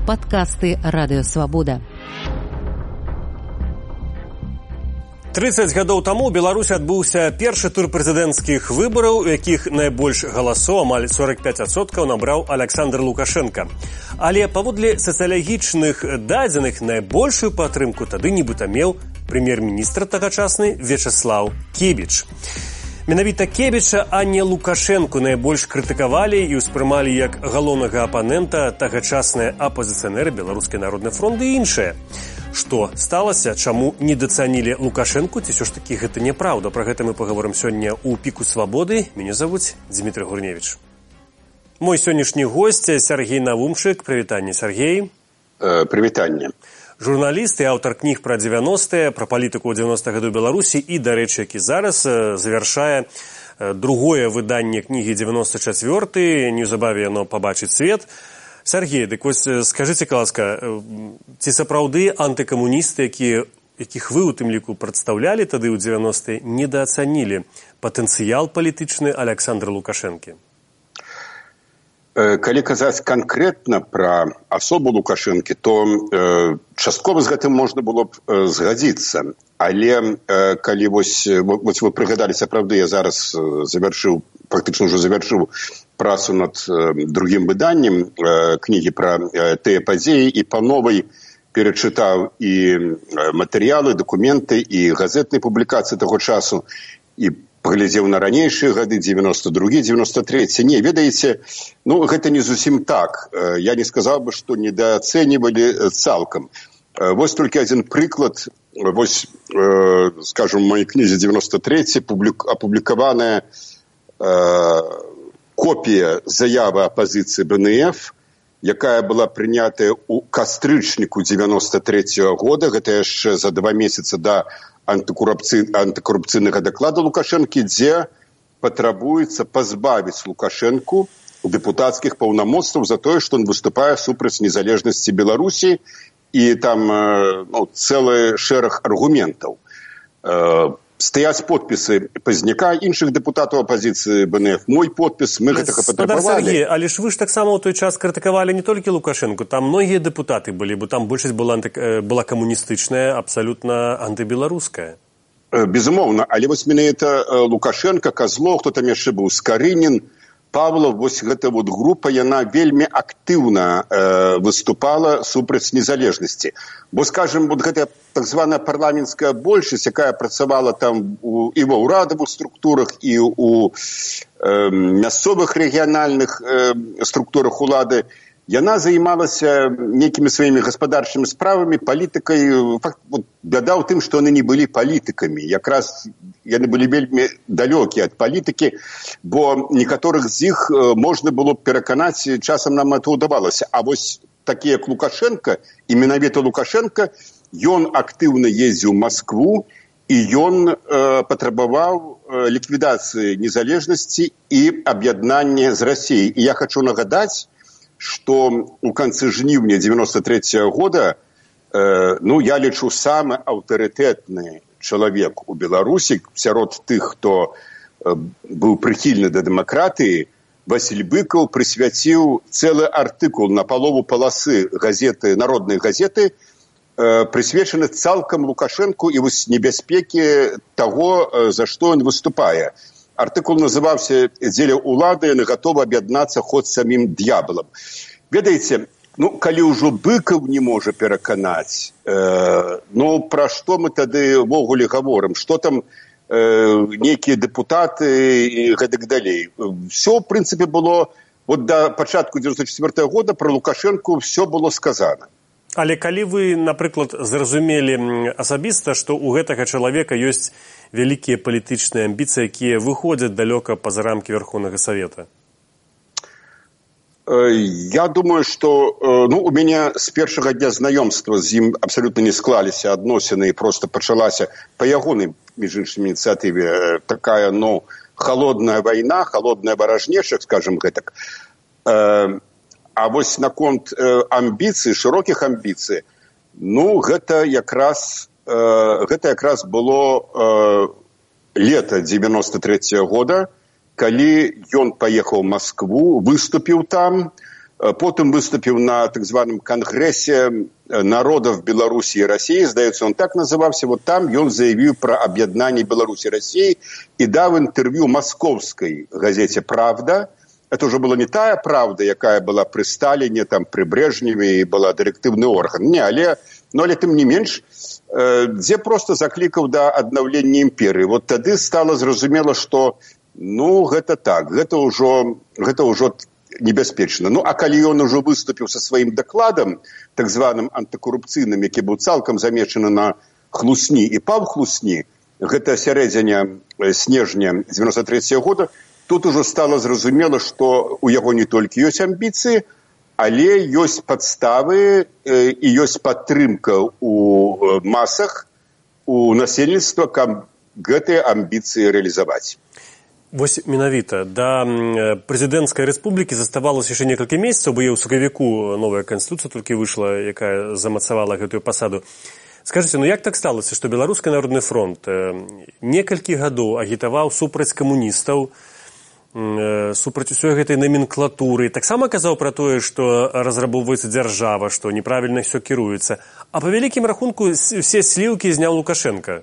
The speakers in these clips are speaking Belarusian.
Падкасты Радыёвабода. 30 гадоў таму ў Беларусі адбыўся першы тур прэзідэнцкіх выбараў, у якіх найбольш галасоў, амаль 45%, набраў Александр Лукашенко. Але паводле сацыялагічных дадзеных найбольшую падтрымку тады нібыта меў прэм'ер-міністр тагачасны Вячеслав Кебіч. Менавіта Кебіча, а не Лукашенку найбольш крытыкавалі і ўспрымалі як галоўнага апанента тагачасныя апазіцыянеры Беларускай народнай фронт і іншыя. Што сталася, чаму недацанілі Лукашенку, ці ўсё ж такі гэта няпраўда? Пра гэта мы паговорым сёння ў «Піку свабоды». Мяне завуць Дмітрий Гурневіч. Мой сённяшні госць Сергей Навумчык. Прывітанне, Сергей. Прывітанне. Журналіст і аўтар кніг пра 90-е, пра палітыку ў 90-х гадоў Беларусі і, дарэчы, які зараз завяршае другое выданне кнігі 94-й. Неўзабаве яно пабачыць свет. Сергей, дык вось скажыце, ласка, ці сапраўды антыкамуністы, якіх вы у тым ліку прадстаўлялі тады ў 90-е, недаацанілі патэнцыял палітычны Александра Лукашэнкі? Калі казаць канкрэтна пра асобу Лукашэнкі, то часткова з гэтым можна было б згадзіцца. Але калі вось вы прыгадалі, сапраўды, я зараз фактычна ўжо завяршыў працу над другім выданнем кнігі пра тыя падзеі і па новай перачытаў і матэрыялы, дакументы і газетныя публікацыі таго часу і паглядзеў на ранейшыя гады, 92-й, 93-й. Не, ведаеце, гэта не зусім так. Я не сказаў бы, што недаацэньвалі цалкам. Вось толькі адзін прыклад. Вось, скажем, у маёй кнізе 93-й апублікаваная копія заявы апазіцыі БНФ, якая была прынятая ў кастрычніку 93-го года, гэта яшчэ за 2 месяцы да антыкорупцыйнага даклада Лукашэнкі, дзе патрабуецца пазбавіць Лукашэнку дэпутацкіх паўнамоцтваў за тое, што ён выступае супраць незалежнасці Беларусі, і там цэлы шэраг аргументаў. Стаяць подпісы Пазняка, іншых дэпутатаў апазіцыі БНФ, мой подпіс, мы гэтага патрабавалі. Сергей, але ж вы ж таксама ў той час крытыкавалі не толькі Лукашэнку, там многія дэпутаты былі, бо там большасць была камуністычная, абсалютна антыбеларуская. Безумоўна, але вось менавіта Лукашенко, Козлов, хто там яшчэ быў, Скарынін, Павлов, вось гэта вот група, яна вельмі актыўна выступала супраць незалежнасці. Бо, скажем, вот гэтая так званая парламенцкая большасць, якая працавала там і ва ўрадавых структурах, і ў мясцовых рэгіянальных структурах улады, яна займалася нейкімі сваімі гаспадарчымі справамі, палітыкай. Бяда ў тым, што яны не былі палітыкамі. Якраз яны былі вельмі далёкія ад палітыкі, бо некаторых з іх можна было б пераканаць, часам нам это ўдавалася. А вось такі, як Лукашенко, і менавіта Лукашенко, ён актыўна ездзіў у Маскву, і ён патрабаваў ліквідацыі незалежнасці і аб'яднання з Расіяй. І я хачу нагадаць, што ў канцы жніўня 93-го года, я лічу, самы аўтарытэтны чалавек у Беларусі сярод тых, хто быў прыхільны да дэмакратыі, Васіль Быкаў прысвяціў цэлы артыкул на палову паласы газеты, народнай газеты, прысвечаны цалкам Лукашэнку і вось небяспекі таго, за што ён выступае. Артыкул называўся «Дзеля ўлады яны гатовы аб'яднацца хоць самім д'ябалам». Ведаеце, калі ўжо Быкаў не можа пераканаць, пра што мы тады ўвогуле гаворым? Што там нейкія дэпутаты і гэтак далей? Всё, в прынцыпе, было, да пачатку 94-го года пра Лукашэнку всё было сказана. Але калі вы, напрыклад, зразумелі асабіста, што ў гэтага чалавека ёсць вялікія палітычныя амбіцыі, якія выходзяць далёка па-за рамкі Верховнага Савета? Я думаю, што у мяне з першага дня знаёмства з ім абсалютна не склаліся адносіны, і проста пачалася па ягонай, між іншым, ініцыятыве такая, халодная вайна, халодная варажнеча, скажем гэтак. А вось наконт амбіцый, шырокіх амбіцый, гэта якраз было лета 93-го года, калі ён паехаў у Маскву, выступіў там, потым выступіў на так званым кангрэсе народов Беларусі і России, здаецца, он так называўся, вот там ён заявіў пра аб'яднанне Беларусі і России і даў інтэрв'ю маскоўскай газете «Правда». Это уже была не тая «Правда», якая была при Сталине, там, при Брежневе, и была директивный орган. Не, але тым не менш, дзе просто заклікаў да аднаўлення імперыі. Вот тады стало зразумела, што, гэта так, гэта ўжо небяспечна. А калі ён ужо выступіў са сваім дакладам, так званым антыкорупцыйным, які быў цалкам замечаны на Хлусні і паў Хлусні, гэта сярэдзіне снежня 93-го года, тут ужо стало зразумела, што у яго не толькі ёсць амбіцыі, але ёсць падставы і ёсць падтрымка у масах, у насельніцтва, каб гэтыя амбіцыі рэалізаваць. Вось менавіта, да прэзідэнцкай рэспублікі заставалася яшчэ некалькі месяцаў, бо ў сакавіку новая канстытуцыя толькі выйшла, якая замацавала гэтую пасаду. Скажыце, як так сталася, што Беларускі народны фронт некалькі гадоў агітаваў супраць камуністаў, супраць усёй гэтай номенклатуры, таксама казаў пра тое, што разрабоўваецца дзяржава, што неправільна ўсё кіруецца, а па вялікім рахунку все сліўкі зняў Лукашенка.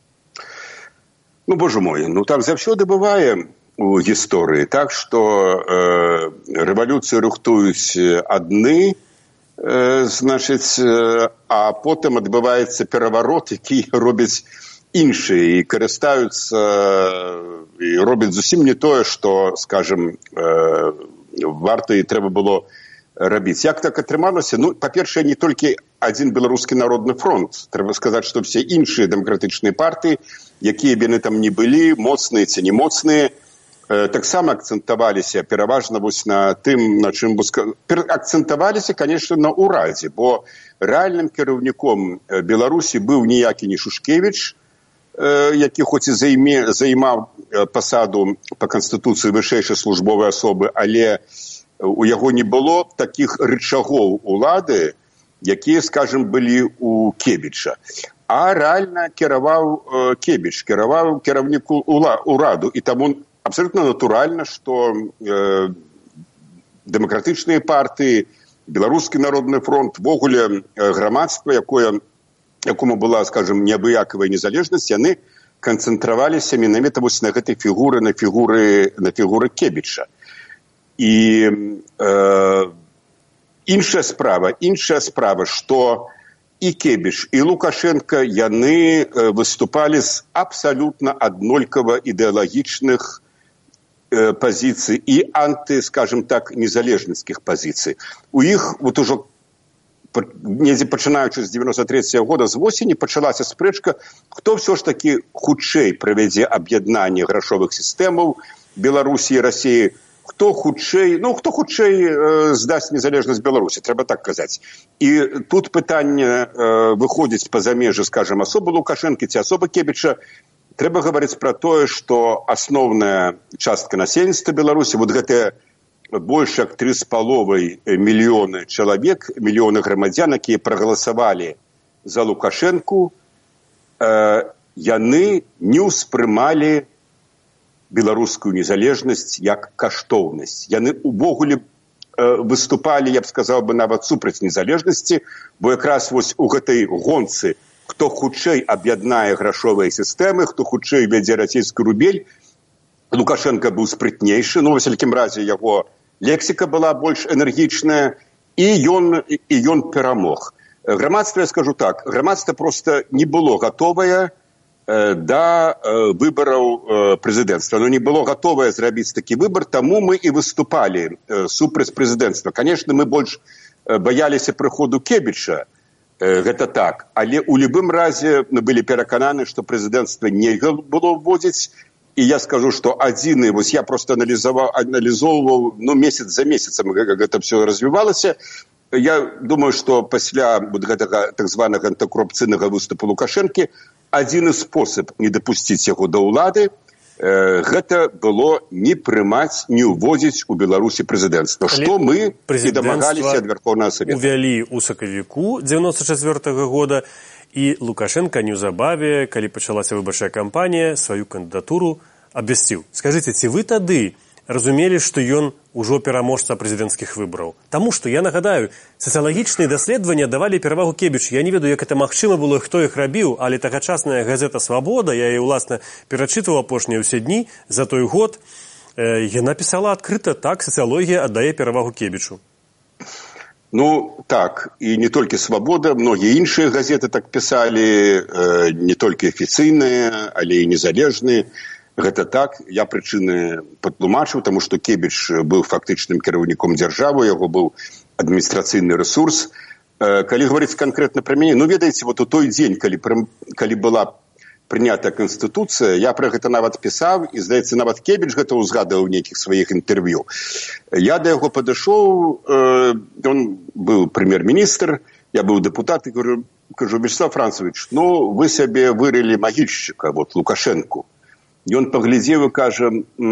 Боже мой, так заўсёды бывае у гісторыі, так што рэвалюцыю рыхтуюць адны, значыць, а потым адбываецца пераварот, які робяць іншыя і карыстаюцца і робяць зусім не тое, што, скажем, варта і трэба было рабіць. Як так атрымалася? Па-першае, не толькі адзін Беларускі народны фронт. Трэба сказаць, што все іншыя дэмакратычныя партыі, якія б яны там не былі, моцныя ці не моцныя, таксама акцэнтаваліся пераважна вось на тым, на чым акцэнтаваліся, конечно, на ўрадзе, бо рэальным кіраўніком Беларусі быў ніякі не Шушкевіч, які хоць і займаў пасаду па канстытуцыі вышэйшай службовай асобы, але у яго не было такіх рычагоў улады, якія, скажем, былі у Кебіча. А рэальна кіраваў Кебіч, кіраваў кіраўніку ўраду. І таму абсолютно натуральна, што дэмакратычныя партыі, Беларускі народны фронт, вогуле грамадства, якому была, скажем, неабыякавая незалежнасць, яны канцэнтраваліся менавіта вось на гэтай фігуры, на фігуры Кебіча. І іншая справа, што і Кебіч, і Лукашенко, яны выступалі з абсалютна аднолькава ідэалагічных пазіцый і скажем так, незалежніцкіх пазіцый. У іх вот ужо недзе пачынаючы з 93-го года, з восені пачалася спрэчка, хто ўсё ж такі хутчэй правядзе аб'яднанне грашовых сістэмаў Беларусі і Расіі, хто хутчэй здасць незалежнасць Беларусі, трэба так казаць. І тут пытанне выходзіць па-за межы, скажем, асобы Лукашэнкі ці асобы Кебіча. Трэба гаварыць пра тое, што асноўная частка насельніцтва Беларусі, вот гэтыя больш як 3,5 мільёны чалавек, мільёны грамадзян, якія прагаласавалі за Лукашэнку, яны не ўспрымалі беларускую незалежнасць як каштоўнасць. Яны увогуле выступалі, я б сказаў бы, нават супраць незалежнасці, бо якраз вось у гэтай гонцы, хто хутчэй аб'яднае грашовыя сістэмы, хто хутчэй вядзе расійскі рубель, Лукашенко быў спрытнейшы, во всякім разе яго лексіка была больш энергічная, і ён перамог. Грамадства, я скажу так, грамадства просто не было гатовае да выбараў прэзідэнцтва. Оно не было гатовае зрабіць такі выбар, таму мы і выступалі супраць прэзідэнцтва. Конечно, мы больш баяліся прыходу Кебіча, гэта так, але ў любым разе мы былі перакананы, што прэзідэнцтва нельга было вводзіць. І я скажу, што адзіны, вось я просто аналізоўваў, месяц за месяцам гэта все развівалася. Я думаю, што пасля гэтага так званага антыкорупцыйнага выступу Лукашэнкі адзіны спосаб не дапусціць яго да ўлады, гэта было не прымаць, не ўводзіць у Беларусі прэзідэнцтва, што мы і дамагаліся ад Верховнага Савета. Увялі ў сакавіку 94-го года, і Лукашенко неўзабаве, калі пачалася выбарчая кампанія, сваю кандыдатуру абвясціў. Скажыце, ці вы тады разумелі, што ён ужо пераможца прэзідэнцкіх выбараў. Таму што, я нагадаю, сацыялагічныя даследаванні давалі перавагу Кебічу. Я не ведаю, як это магчыма было, хто іх рабіў, але тагачасная газета «Свабода», я яе, уласна, перачытваў апошнія ўсе дні за той год, яна пісала адкрыта, так, сацыялогія аддае перавагу Кебічу. Ну, так, і не толькі «Свабода», многія іншыя газеты так пісалі, не толькі афіцыйныя, але і незалежныя. Гэта так, я прычыны патлумачыў, таму што Кебіч быў фактычным кіраўніком дзяржавы, яго быў адміністрацыйны рэсурс. Калі гаварыць канкрэтна пра мяне, ну, ведаеце, вот у той дзень, калі была прынятая Канстытуцыя, я пра гэта нават пісаў, і, здаецца, нават Кебіч гэта ўзгадаў у нейкіх сваіх інтэрв'ю. Я да яго падышоў, ён быў прэм'ер-міністр, я быў дэпутат, і кажу, Вячеслав Францович, ну, вы сабе вырылі магільшчыка, вот, Лукашэнку. Ён паглядзеў і кажа,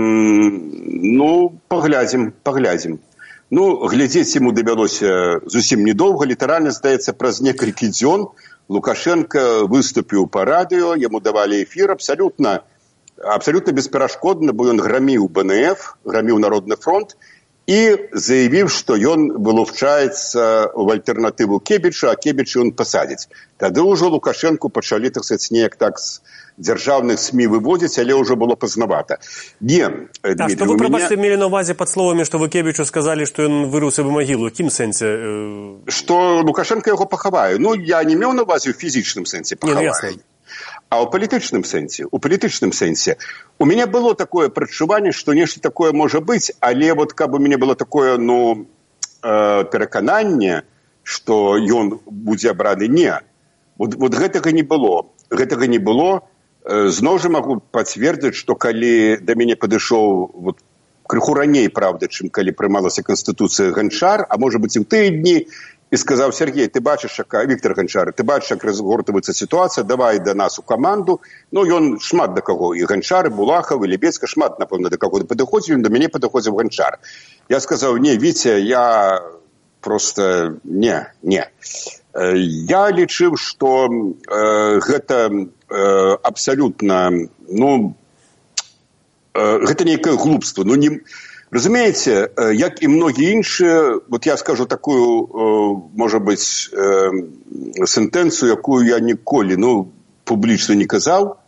ну, паглядзім. Ну, глядзець яму давялося зусім недоўга, літаральна, здаецца, праз некалькі дзён Лукашенко выступіў па радыё, яму давалі эфір абсалютна бесперашкодна, бо ён граміў БНФ, граміў Народны фронт, і заявіў, што ён вылучаецца ў альтэрнатыву Кебіча, а Кебіча ён пасадзіць. Тады ўжо Лукашенку пачалі, так сказаць, неяк так з дзяржаўных СМІ выводзіць, але ўжо было пазнавата. Не, а што вы, прабачце, мелі на ўвазе пад словамі, што вы Кебічу сказалі, што ён вырыў сабе магілу? У якім сэнсе? Што Лукашенко яго пахавае. Ну, я не меў на ўвазе ў фізічным сэнсе пахавае. А ў палітычным сэнсе. У мяне было такое прадчуванне, што нешта такое можа быць, але вот каб у мяне было такое, ну, перакананне, што ён будзе абраны, не. Вот гэтага не было. Зноў жа магу пацвердзіць, што калі да мяне падышоў вот, крыху раней, правда, чым калі прымалася Канстытуцыя Ганчар, а можа быць і ў тыя дні, і сказаў, Сергей, ты бачыш, Віктор Ганчар, ты бачыш, як разгортваецца сітуацыя, давай да нас у каманду. Ну, ён шмат да каго, і Ганчар, і Булахаў, і Лебецька, шмат, напэўна, да каго падыходзіў, да мяне падыходзіў Ганчар. Я сказаў, не, Віця, я просто не. Я лічыў, што гэта абсалютна, ну, гэта нейкае глупства. Ну, не... Разумееце, як і многія іншыя, вот я скажу такую, можа быць, сентэнцыю, якую я ніколі, ну, публічна не казаў.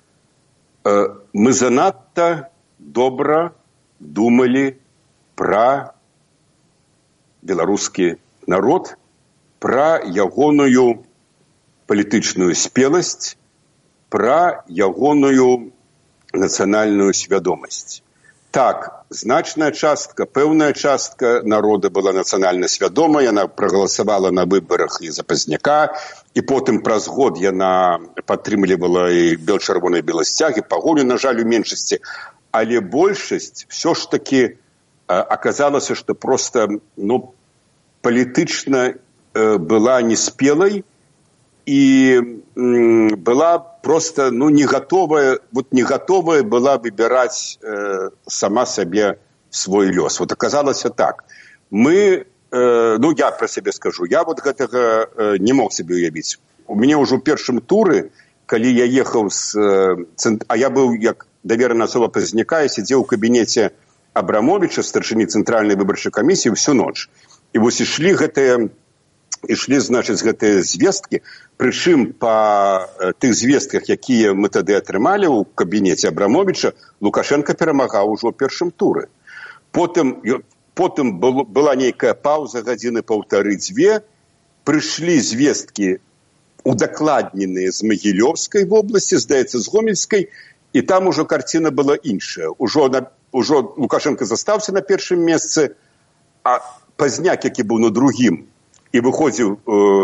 Мы занадта добра думалі пра беларускі народ, пра ягоную палітычную спеласць, пра ягоную нацыянальную свядомасць. Так, значная частка, пэўная частка народа была нацыянальна свядома, яна прагаласавала на выбарах і за Пазняка, і потым праз год яна падтрымлівала і бел-чырвоныя беласцягі, пагоню, на жаль, у меншасці. Але большасць все ж таки аказалася, што проста, ну, палітычна была неспелай і была просто, ну, не готовая была выбирать сама себе свой лёс. Вот оказалось так. Мы, ну, я про себе скажу, я вот гэтага не мог себе уявіць. У мяне ўжо ў першым туры, калі я ехаў а я быў як даверана асоба Пазняка, я сидзеў у кабінеце Абрамовича, старшыні цэнтральнай выбарчай камісіі, всю ноч. І вось ішлі, значыць, гэтыя звесткі, прычым па тых звестках, якія мы тады атрымалі ў кабінеце Абрамовича, Лукашенко перамагаў ужо ў першым туры. Потым была нейкая паўза, гадзіны паўтары-дзве, прыйшлі звесткі удакладненыя з Магілёўскай вобласці, здаецца, з Гомельскай, і там ужо карціна была іншая. Ужо Лукашенко застаўся на першым месцы, а Пазняк, які быў на другім, і выходзіў,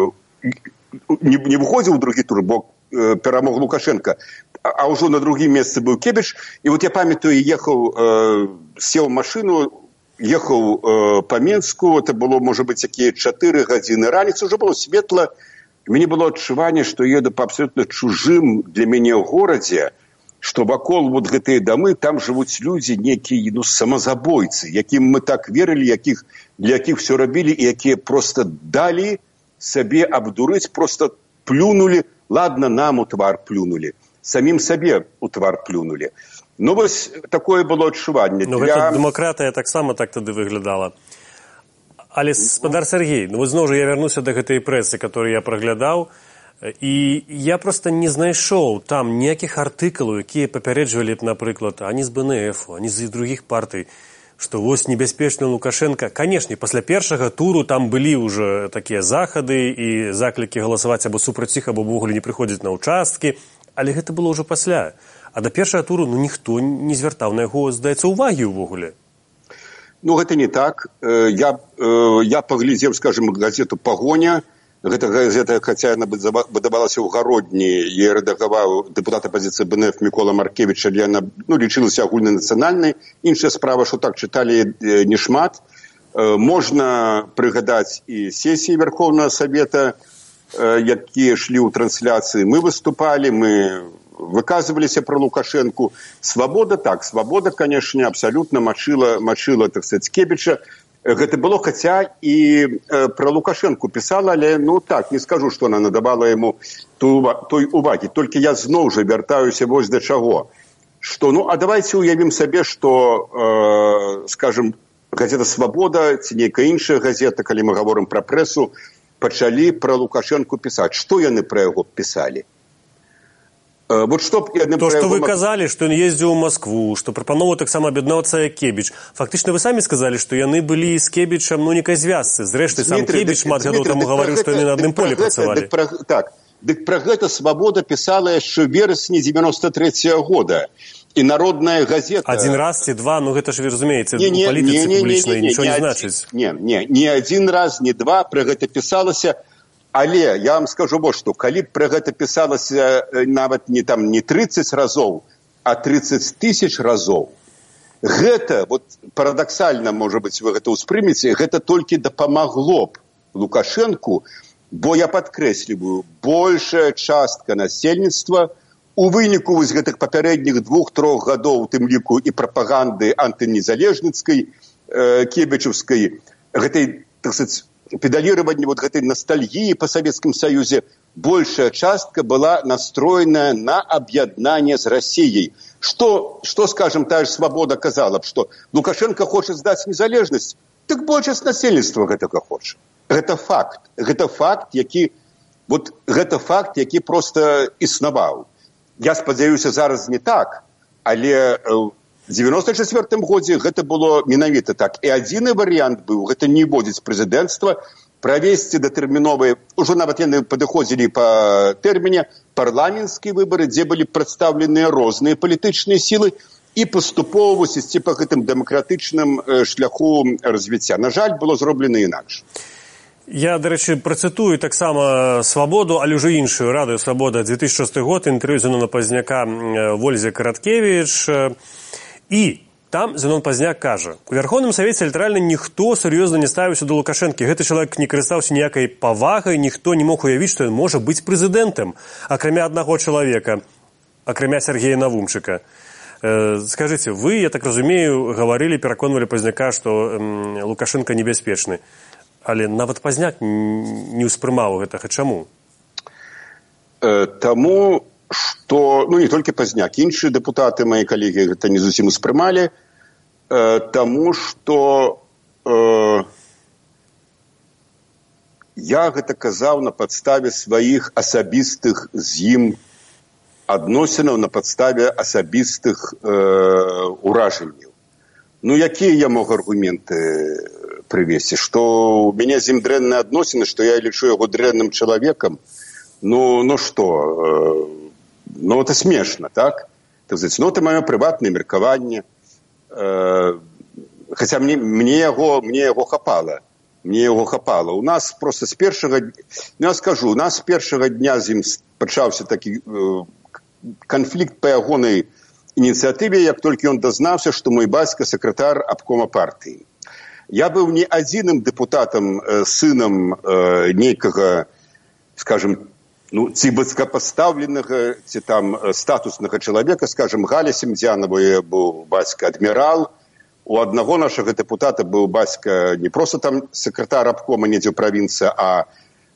не выходзіў у другі тур, бо перамог Лукашенко, а ўжо на другім месцы быў Кебіч. І вот я памятаю, сеў машину, ехаў па Менску, это было, можа быць, якія 4 гадзіны раніцы, ўжо было светла, і мяне было адчуванне, што еду па абсолютна чужым для мяне горадзе, што вакол вот гэтыя дамы, там жывуць людзі, некія, ну, самазабойцы, якім мы так верылі, для якіх все рабілі, і якія просто далі сабе абдурыць, просто плюнули, ладно, нам у твар плюнули, самім сабе у твар плюнули. Ну, вось такое было адчуванне. Ну, гэта дэмакратыя таксама так тады выглядала. Але, спадар Сергей, ну, зноў жа я вярнуся да гэтай прэсы, которую я праглядаў, і я проста не знайшоў там ніякіх артыкулаў, якія папярэджвалі б, напрыклад, ані з БНФ, ані з другіх партый, што вось небяспечны Лукашенко. Канешне, пасля першага туру там былі ўжо такія захады і заклікі галасаваць або супраць іх, або ўвогуле не прыходзіць на ўчасткі, але гэта было ўжо пасля. А да першага туру ніхто не звяртаў на яго, здаецца, увагі ўвогуле. Ну, гэта не так. Я паглядзеў, скажем, газету «Пагоня». Гэта газета, хаця яна выдавалася ў гародні, і рэдагаваў дэпутат апазіцыі БНФ Мікола Маркевіч, але яна лічылася агульнанацыянальнай. Іншая справа, што так чыталі не шмат. Можна прыгадаць і сесіі Верховнага Савета, якія шлі ў трансляцыі. Мы выступалі, мы выказываліся про Лукашенку. Свабода, так, свабода, конечно, абсолютно мочила, так сказать, Кебіча. Гэта было, хаця і про Лукашенку писала, але, ну так, не скажу, что она надавала ему той уваги. Только я зноў жа вяртаюся вось да чаго. Что, ну, а давайте уявім сабе, что, скажем, газета «Свобода» ці нейкая іншая газета, калі мы говорим про прессу, пачалі про Лукашенку писать. Что яны про яго писали? Вот что вы казалі, што ён ездзіў у Москву, што прапановаў таксама аб'яднаўцца як Кебіч. Фактычна вы самі сказалі, што яны былі з Кебічам, ну, некай звязцы. Зрэшты, сам Кебіч шмат гадоў таму гаварыў, што яны на адным полі працавалі. Так, дык пра гэта «Свабода» пісала яшчэ ў верасні 93-го года. І народная газета... Один раз ці два, ну гэта ж вы разумееце, у палітыцы публічнай нічого не значыць. Не один раз, не два, пра гэта пісалася. Але я вам скажу вот што, калі б пра гэта пісалася нават не 30 разоў, а 30 тысяч разоў, гэта, вот парадаксальна, можа быць, вы гэта ўспрымеце, гэта толькі дапамагло б Лукашенку, бо я падкрэсліваю, большая частка насельніцтва у выніку вось гэтых папярэдніх 2-3 гадоў, у тым ліку і прапаганды антынезалежніцкай, кебічаўскай, гэтай, так сказать, педалирование вот этой ностальгии по Советскому Союзе, большая частка была настроена на объединение с Россией. Что, скажем, та же «Свобода» казала, что Лукашенко хочет сдать незалежность, так большасць насельніцтва гэтага хоча. Гэта факт, які просто існаваў. Я спадзяюся, зараз не так, але в 94-м годзе гэта было менавіта так. І адзіны варыянт быў, гэта не вводзіць прэзідэнцтва, правесці датэрміновыя, ужо нават яны падыходзілі па тэрміне, парламенцкія выбары, дзе былі прадстаўленыя розныя палітычныя сілы, і паступова ісці па гэтым дэмакратычным шляху развіцця. На жаль, было зроблена інакш. Я, до речі, процитую таксама «Свободу», але ўжо іншую, «Радыё Свобода», 2006 год, інтэрв'ю Зенона Пазняка Вользе Караткевіч. І там Зенон Пазняк кажа, у Верховным Савеце літаральна ніхто сур'ёзна не ставіўся да Лукашэнкі. Гэты чалавек не карыстаўся ніякай павагай, ніхто не мог уявіць, што ён можа быць прэзідэнтам, акрамя аднаго чалавека, акрамя Сергея Навумчыка. Скажыце, вы, я так разумею, гаварылі, пераконвалі Пазняка, што Лукашенко небяспечны. Але нават Пазняк не ўспрымаў гэтага. Чаму? Таму, што, ну, не толькі Пазняк, іншыя дэпутаты, мои калегі, гэта не зусім успрымалі, таму, што я гэта казаў на падставе сваіх асабістых з ім адносінаў, на падставе асабістых уражанняў. Ну, якія я мог аргументы прывесці? Што у мяне з ім дрэнныя адносіны, што я лічу яго дрэнным чалавекам? Ну што? Ну, это смешно, так? Так сказать, ну, это маё прыватнае меркаванне. Хаця мне яго хапала. У нас просто з першага... Ну, я скажу, у нас з першага дня з ім пачаўся такі канфлікт па ягонай ініцыятыве, як толькі ён дазнаўся, што мой бацька сакратар абкома партыі. Я быў не адзіным дэпутатам, сынам нейкага, скажем, ну, ці высокопоставленага, ці там статуснага чалавека, скажем, Галя Семдзянова быў бацька адмірал, у аднаго нашага дэпутата быў бацька не проста там сакратар абкома недзе ў правінцыі, а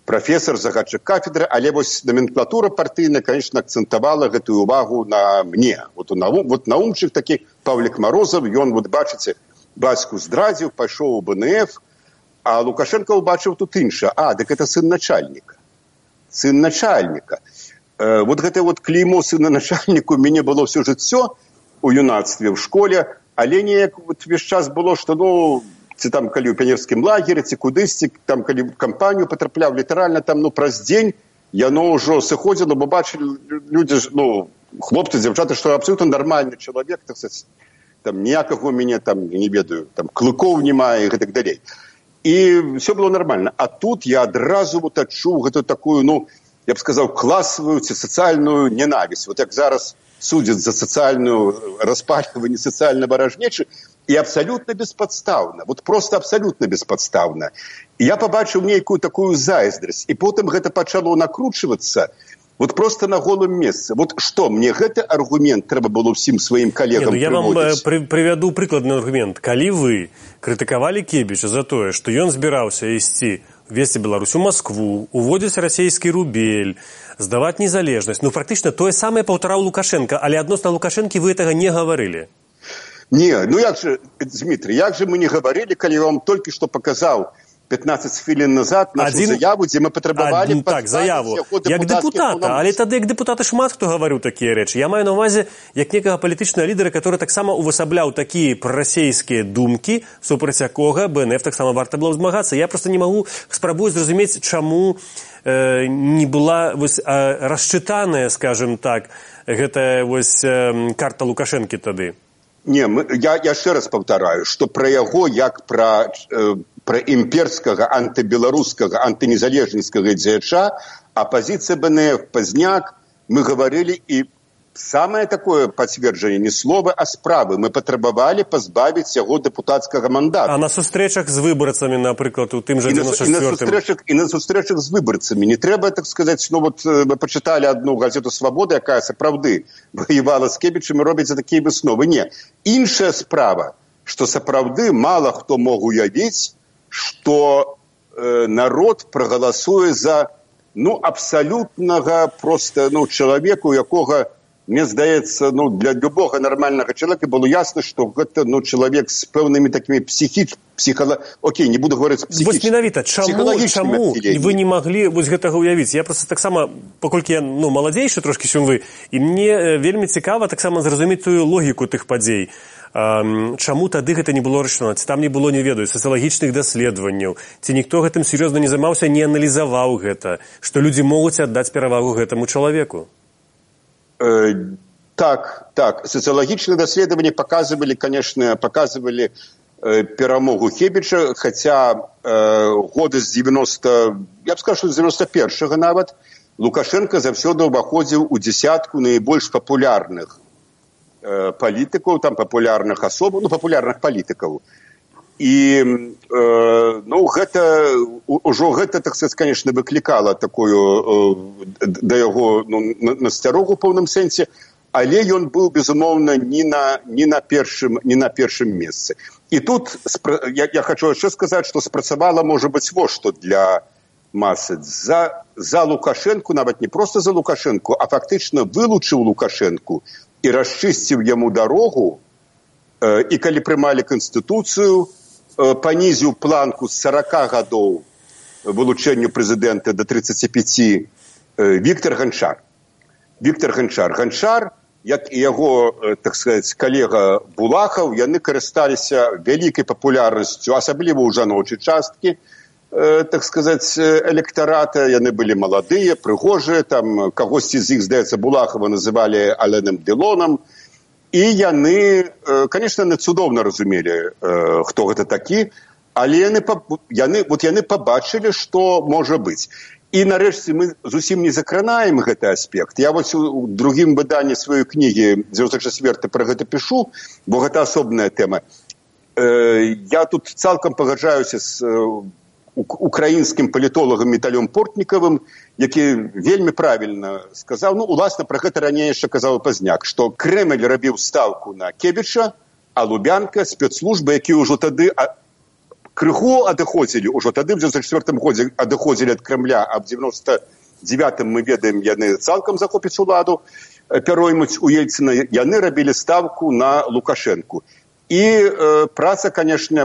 прафесар, загадчык кафедры, але вось номенклатура партыйная, конечно, акцэнтавала гэтую увагу на мне. Вот наумчык такі Павлік Марозаў, ён, вот бачыце, бацьку здрадзіў, пайшоў у БНФ, а Лукашенко убачыў тут інша. Дык это сын начальніка. Сын начальніка. Вот гэта вот клеймо сына начальніку у мяне было все жыццё у юнацтве, в школе, але неяк вот весь час было, што, ці там, калі ў піянерскім лагеры, ці кудысьці, там, калі в кампанію патрапляў, літаральна там, праз дзень яно ўжо сыходзіла, бо бачылі людзі, хлопцы, дзяўчаты, што абсолютно нармальны чалавек, так сказать, там, ніякага у мяне, там, не ведаю, там, клыкоў немає і гэтак далей. І все было нормально. А тут я адразу вот адчуў гэту такую, я б сказаў, класавую ці сацыяльную ненавість. Вот як зараз судзяць за сацыяльную распальванне, сацыяльна варажнечы, і абсолютно беспадстаўна, вот просто абсолютно беспадстаўна. І я побачыў нейкую такую зайздрасць, і потым гэта пачало накручвацца вот просто на голым месцы. Вот што, мне гэты аргумент трэба было ўсім сваім калегам прыводзіць? Я вам прывяду прыкладны аргумент. Калі вы крытыкавалі Кебіча за тое, што ён збіраўся ісці весці Беларусь у Москву, уводзіць расійскі рубель, здаваць незалежнасць, практычна тое самае паўтараў Лукашенко, але адносна Лукашэнкі вы гэтага не гаварылі. Не, як же, Дмитрий, як же мы не говорили, когда я вам только что показал 15 хвилин назад нашу заяву, где мы потребовали... Так, заяву. Як депутата, але тады як депутаты шмат хто гаварыў такія рэчы. Я маю на ўвазе як некага палітычнага лідара, который таксама увасабляў такія прарасейскія думкі, супраць якога БНФ таксама варта было змагацца. Я просто не магу спрабую зразумець, чаму не была расчытаная, скажем так, гэтая карта Лукашэнкі тады. Не, я яшчэ раз паўтараю, што пра яго, як пра імперскага, антыбеларускага, антынезалежніцкага дзеяча, апазіцыя БНФ, Пазняк, мы гаварылі, і самае такое пацверджанне не слова, а справы. Мы патрабавалі пазбавіць яго дэпутацкага мандата. А на сустрэчах з выбарцамі, напрыклад, у тым жа 94-м? І на сустрэчах з выбарцамі. Не трэба, так сказаць, мы пачыталі адну газету «Свабода», якая сапраўды ваявала з Кебічам і робіць такія высновы. Не. Іншая справа, што сапраўды мала хто мог уявіць, што народ прагаласуе за абсалютнага просто чалавека, у якога, мне здаецца, для любого нормального человека было ясно, что это чалавек з пэўнымі такімі окей, не буду говорить психічнымі. Вось менавіта, чаму вы не маглі гэтага ўявіць? Я просто таксама, паколькі я маладзейшы трошкі, чым вы, і мне вельмі цікава таксама зразумець тую логіку тых падзей. Чаму тады гэта не было рашана? Ці там не было, не ведаю, сацыялагічных даследаванняў? Ці ніхто гэтым сур'ёзна не займаўся, не аналізаваў гэта? Што людзі могуць аддаць перавагу гэтаму чалавеку? Так. Социологические исследования показывали перамогу Кебіча, хотя годы з 90, я б сказал, что з 91-го нават, Лукашенко заўсёды ўваходзіў у дзесятку наибольш папулярных палітыкаў, там папулярных асоб, папулярных палітыкаў. І гэта, так сказать, конечно, выклікала такую да яго насцярогу ў пэўным сэнсе, але ён быў, безумоўна, не на першым месцы. І тут я хочу яшчэ сказаць, што спрацавала, можа быць, што для масы. За Лукашэнку, нават не проста за Лукашэнку, а фактычна вылучыў Лукашэнку і расчысціў яму дарогу, і калі прымалі Канстытуцыю, панізіў планку з 40 гадоў вылучэнню прэзідэнта да 35, Віктор Ганчар. Ганчар, як і яго, так сказаць, калега Булахаў, яны карысталіся вялікай папулярнасцю, асабліва ў жаночай часткі, так сказаць, электарата. Яны былі маладыя, прыгожыя, там кагосьці з іх, здаецца, Булахава называлі Аленом Делоном. І яны, конечно, не цудоўна разумелі, хто гэта такі, але яны пабачылі, што можа быць. І нарэшце мы зусім не закранаем гэты аспект. Я вось у другім выданні сваёй кнігі 94 пра гэта пішу, бо гэта асобная тэма. Я тут цалкам пагаджаюся з украінскім палітолагам Віталём Портнікавым, які вельмі правільна сказаў, уласна, пра гэта раней яшчэ казаў Пазняк, што Крэмль рабіў стаўку на Кебіча, а Лубянка, спецслужбы, якія ўжо тады крыху адыходзілі ўжо тады в 94 годзе адыходзілі ад Кремля, а в 99-м мы ведаем, яны цалкам захопяць уладу, пяроймуць у Ельцина, яны рабілі ставку на Лукашенку. І праца, конечно,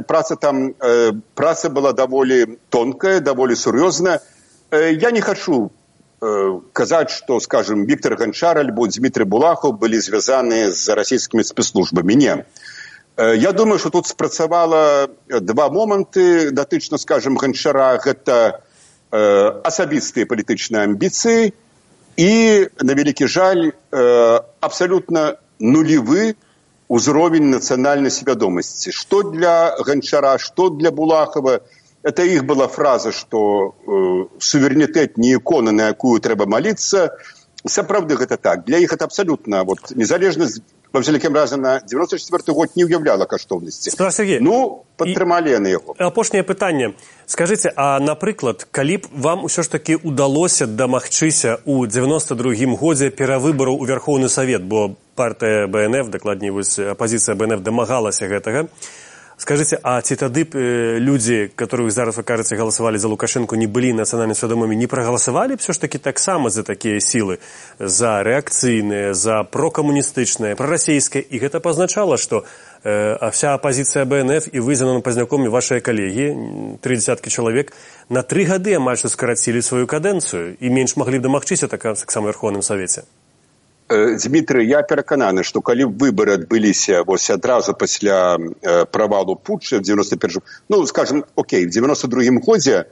праца была даволі тонкая, даволі сур'ёзная. Я не хочу казаць, што, скажем, Віктор Ганчар альбо Дмітрий Булахов былі звязаны з расійскімі спецслужбамі. Не. Я думаю, што тут спрацавала два моманты датычна, скажем, Ганчара. Гэта асабістыя палітычныя амбіцыі і, на вялікі жаль, абсалютна нулевы узровень нацыянальнай свядомасці. Што для Ганчара, што для Булахова. Это их была фраза, што суверэнітэт не ікона, на якую трэба маліцца. Сапраўды гэта так. Для іх это абсалютна. Незалежнасць, во всякім разе, на 94 год не ўяўляла каштоўнасці. Сергей, падтрымалі яны яго. Апошняе пытанне. Скажыце, а, напрыклад, калі б вам усё ж такі удалося дамагчыся ў 92-м годзе перавыбараў у Верхоўны Савет, бо партыя БНФ, дакладней, апазіцыя БНФ дамагалася гэтага, скажите, а ці тады людзі, которых зараз, вы кажаце, галасавалі за Лукашенко, не былі нацыянальна свядомымі, не прагаласавалі б все ж таки таксама за такія сілы, за рэакцыйныя, за прокамуністычныя, прарасійскія, і гэта пазначала, што вся апазіцыя БНФ і вы з Зеноном Пазняком і вашыя калегі, 30 чалавек, на 3 гады амаль што скарацілі сваю кадэнцыю і менш маглі б дамагчыся таксама ў Верховным Савеце. Дмітрый, я перакананы, што калі выбары адбыліся адразу пасля правалу путча в 91-м, скажем, окей, в 92-м годзе,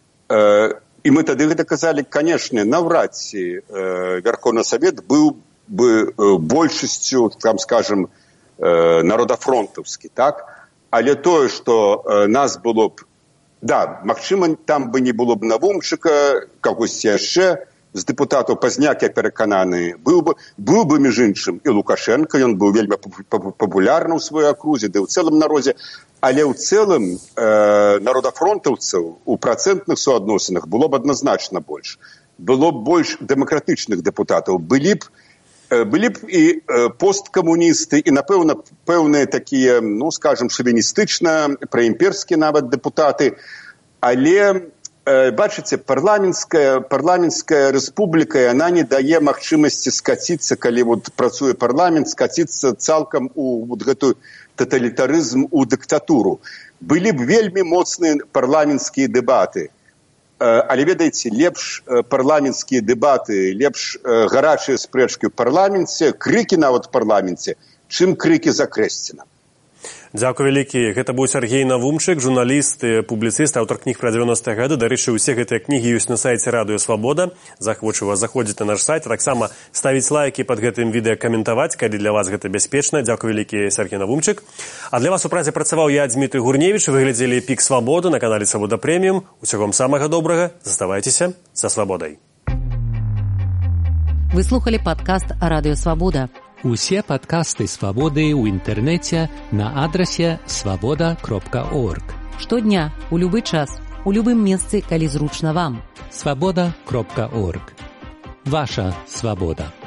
і мы тады гэта казалі, канешне, наўрад ці Верховны Савет быў бы большасцю, там, скажем, народафронтаўскі, так? Але тое, што нас было б, да, магчыма, там бы не было б Навумчыка, кагосьці яшчэ, з дэпутатаў, Пазняк, я перакананы, быў бы між іншым і Лукашенко, ён быў вельмі папулярны ў сваёй акрузе, ды ў цэлым народзе, але ў цэлым народафронтаўцаў у працэнтных суадносінах было б адназначна больш. Было б больш дэмакратычных дэпутатаў. Былі б і посткамуністы, і, напэўна, пэўныя такія, скажем, шовіністычна, праімперскія нават дэпутаты, але бачыце, парламенцкая рэспубліка, яна не дае магчымасці скаціцца, калі працуе парламент, скаціцца цалкам у гэтую таталітарызм, у дыктатуру. Былі б вельмі моцныя парламенцкія дэбаты. Але, ведаеце, лепш парламенцкія дэбаты, лепш гарачыя спрэчкі ў парламенце, крыкі нават у парламенце, чым крыкі за Крэсціна. Дзякуй вялікі. Гэта быў Сергей Навумчык, журналіст, публіцыст, аўтар кніг пра 90-е гады. Дарэчы, усе гэтыя кнігі ёсць на сайце Радыё Свабода. Захвочу вас заходзіць на наш сайт. Таксама ставіць лайкі пад гэтым відэа, каментаваць, калі для вас гэта бяспечна. Дзякуй вялікі, Сергей Навумчык. А для вас у празе працаваў я, Дмітрий Гурневіч. Вы глядзелі «Пік Свабоды» на канале Свабода Прэміум. Усяго вам самага добрага. Заставайцеся за свабодай. Вы слухали падкаст «Радыё Свабода». Усе падкасты «Свабоды» ў інтэрнэце на адрасе свабода.орг. Штодня, у любы час, у любым месцы, калі зручна вам. Свабода.орг. Ваша свабода.